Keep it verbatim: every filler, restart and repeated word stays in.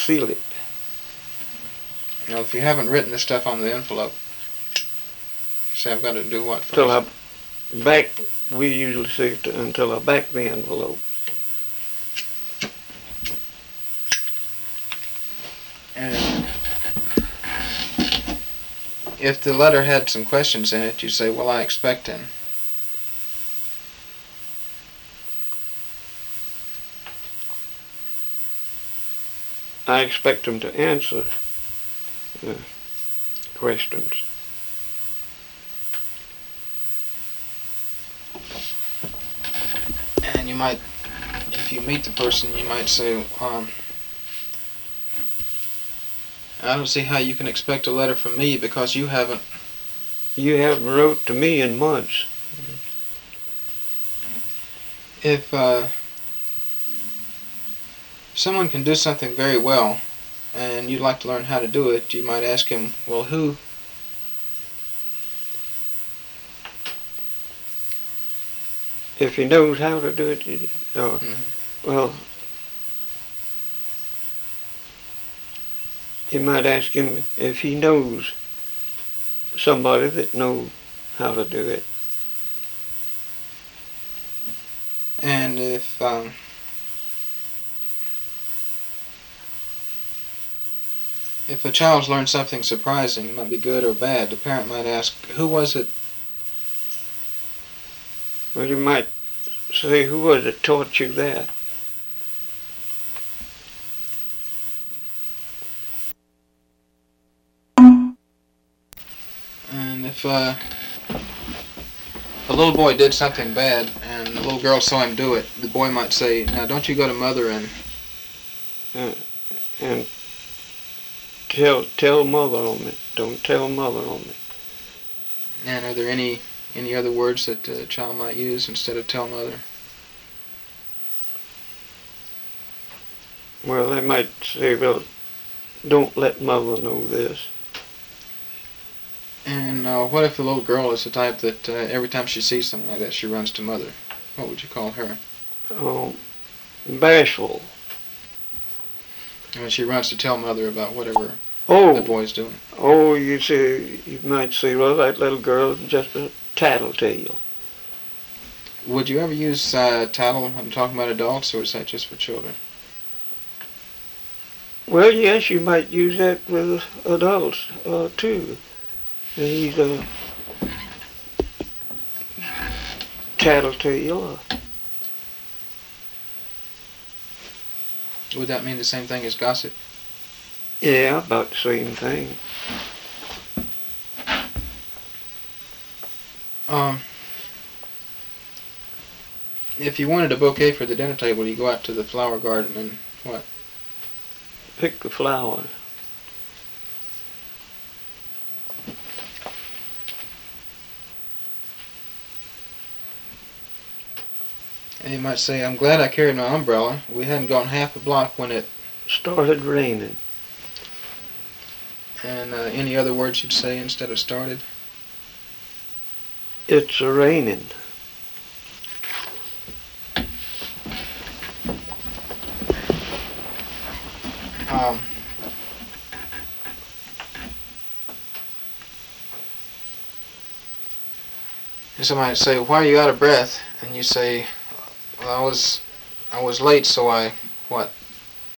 seal it. Now, if you haven't written the stuff on the envelope, you say I've got to do what first? Till I back, we usually see it until I back the envelope. And if the letter had some questions in it, you say, well, I expect him. I expect him to answer the questions. And you might, if you meet the person, you might say, um, I don't see how you can expect a letter from me because you haven't. You haven't wrote to me in months. If uh, someone can do something very well and you'd like to learn how to do it, you might ask him, well, who? If he knows how to do it, uh, Mm-hmm. well, you might ask him if he knows somebody that knows how to do it. And if um, if a child's learned something surprising, it might be good or bad, the parent might ask, who was it? Well, you might say, who was it taught you that? And if uh, a little boy did something bad and the little girl saw him do it, the boy might say, now don't you go to mother and... Uh, and tell tell mother on me. Don't tell mother on me. And are there any any other words that a child might use instead of tell mother? Well, they might say, well, don't let mother know this. And uh, what if the little girl is the type that uh, every time she sees something like that, she runs to mother? What would you call her? Um, bashful. And she runs to tell mother about whatever Oh, the boy's doing. oh, you say, you might say, well, that little girl is just a tattletale. Would you ever use uh, tattle when talking about adults, or is that just for children? Well, yes, you might use that with adults, uh, too. He's a tattletale. Would that mean the same thing as gossip? Yeah, about the same thing. Um, if you wanted a bouquet for the dinner table, you go out to the flower garden and what? Pick the flowers. And you might say, I'm glad I carried my umbrella. We hadn't gone half a block when it started raining. And uh, any other words you'd say instead of started? It's a raining. Um, and somebody might say, why are you out of breath? And you say, well, I was, I was late, so I, what?